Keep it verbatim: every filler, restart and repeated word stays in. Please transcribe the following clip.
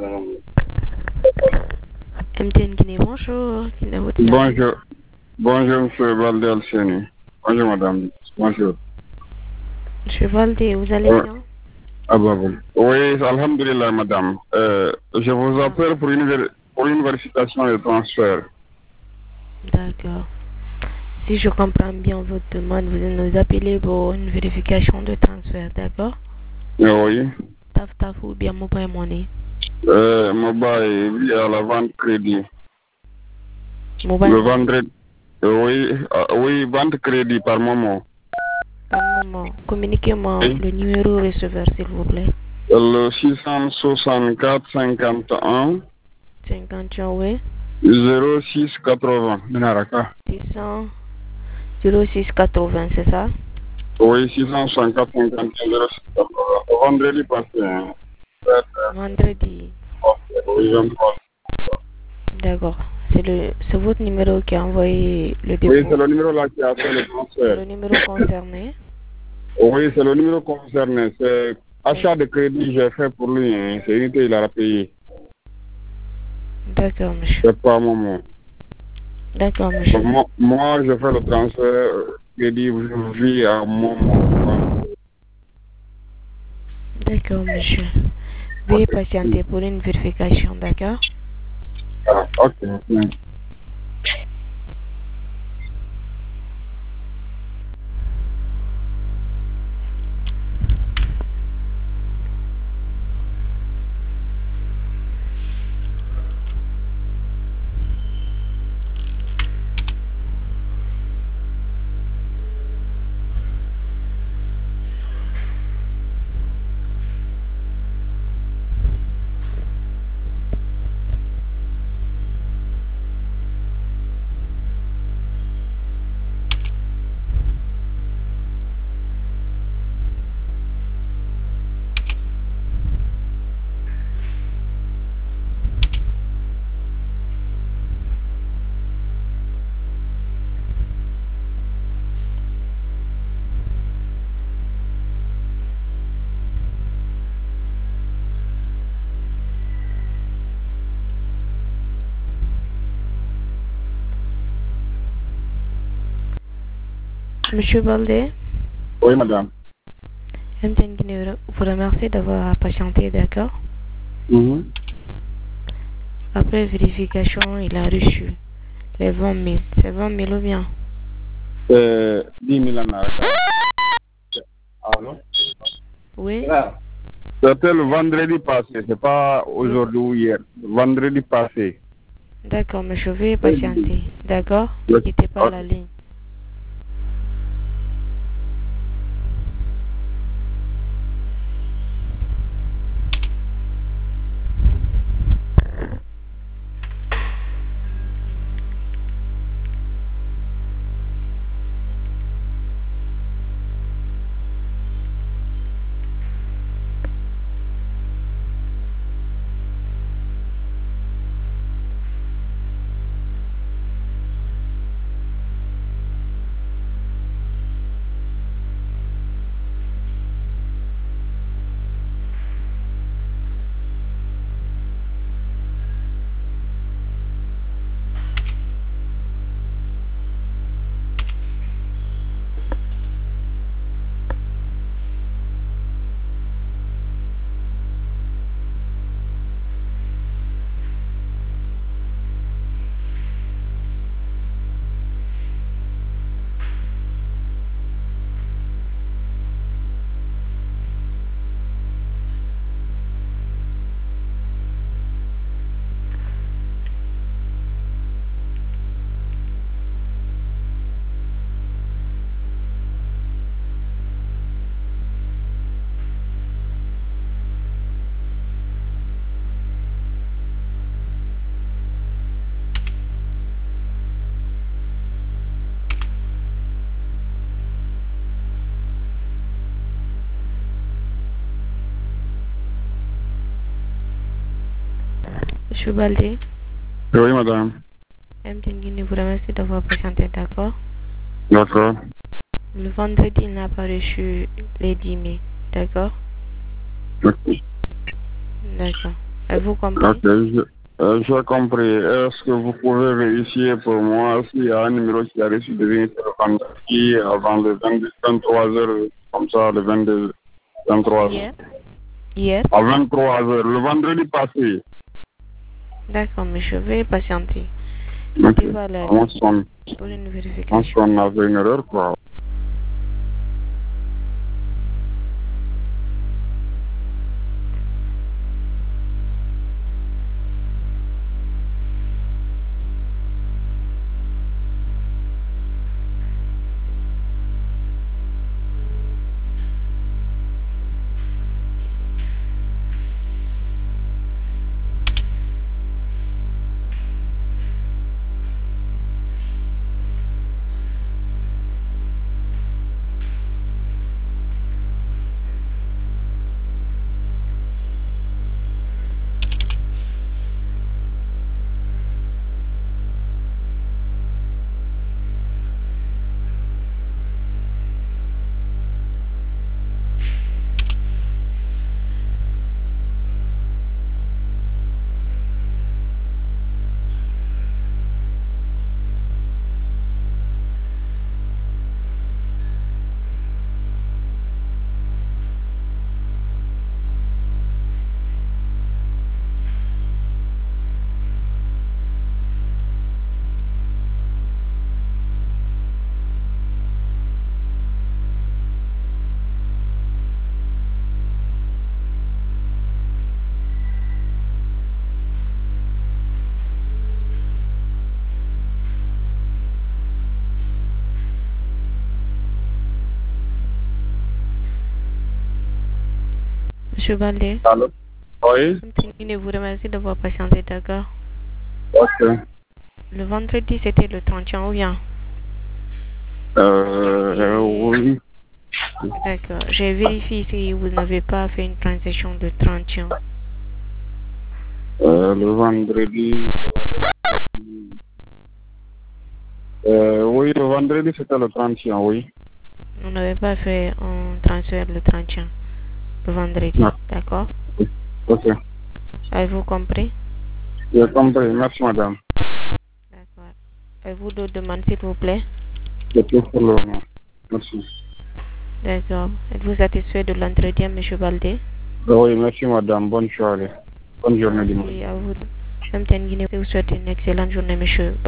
M T N Guinée, bonjour. Bonjour. Bonjour, monsieur Valdel Seni. Bonjour, madame. Bonjour. Monsieur Valdé, vous allez bien? Ah bah bon. Oui, alhamdulillah, madame. Euh, je vous appelle pour une, pour une vérification de transfert. D'accord. Si je comprends bien votre demande, vous nous appelez pour une vérification de transfert, d'accord? Oui. Taf taf ou bien mobile money? Euh, mobile via la vente crédit. Mobile Le money. vendredi. Euh, oui, euh, oui, vente crédit par moment. Par moment, communiquez-moi Oui. le numéro receveur, s'il vous plaît. Le six cent soixante-quatre cinquante et un. cinquante et un, oui. zéro six quatre-vingts. Minaraka. six cents, zéro six quatre-vingts, c'est ça? Oui, six cent soixante-quatre cinquante et un zéro six quatre-vingts. Vendredi passé. Hein. Vendredi. Oui, je crois. D'accord. C'est le, c'est votre numéro qui a envoyé le dépôt. Oui, c'est le numéro là qui a fait le transfert. Le numéro concerné. Oui, c'est le numéro concerné. C'est achat de crédit j'ai fait pour lui. Hein. C'est une qu'il a payé. D'accord, monsieur. C'est pas moment. D'accord, monsieur. Donc, moi, moi, je fais le transfert crédit via Momo. D'accord, monsieur. Veuillez patienter pour une vérification, d'accord? Ah, ok. Monsieur Valdé, Oui, madame. M T N Guinée vous remercie d'avoir patienté, d'accord? Mm-hmm. Après vérification, il a reçu les vingt mille. C'est vingt mille ou bien? C'est dix mille en arrière. Allô? Oui? C'était le vendredi passé, c'est pas aujourd'hui ou hier. Vendredi passé. D'accord, monsieur, veuillez patienter, d'accord? Ne quittez pas la ligne. Monsieur Valdé, Oui, madame. M T N Guinée vous remercie d'avoir patienté, d'accord? D'accord. Le vendredi, il n'a pas reçu les dix mille, d'accord? Ok. D'accord. Avez-vous compris? Ok, je- euh, j'ai compris. Est-ce que vous pouvez vérifier pour moi s'il y a un numéro qui a reçu de venir le vendredi avant le vingt-trois heures, comme ça, le vingt-deux, vingt-trois heures. Hier. Hier. À vingt-trois heures, le vendredi passé. D'accord, monsieur, veuillez patienter. Ok. Il va aller On sonne. pour une On vérification. sonne avec une erreur, quoi. Monsieur Baldé, Allô? Oui? je vous remercie d'avoir patienté, d'accord? Ok. Le vendredi, c'était le trente et un ou bien? Euh, euh, oui. D'accord. J'ai vérifié si vous n'avez pas fait une transaction de trente et un. Euh, le vendredi. Euh, oui, le vendredi, c'était le trente et un, oui. Vous n'avez pas fait un transfert le trente et un, le vendredi, Non. d'accord? Ok. Avez-vous compris? J'ai compris. Merci, madame. D'accord. Avez-vous d'autres demandes, s'il vous plaît? C'est tout pour le moment. Merci. D'accord. Êtes-vous satisfait de l'entretien, monsieur Baldé? Oui, merci, madame. Bonne soirée. Bonne journée, dimanche. Merci à vous. Même Guinée vous souhaite une excellente journée, monsieur.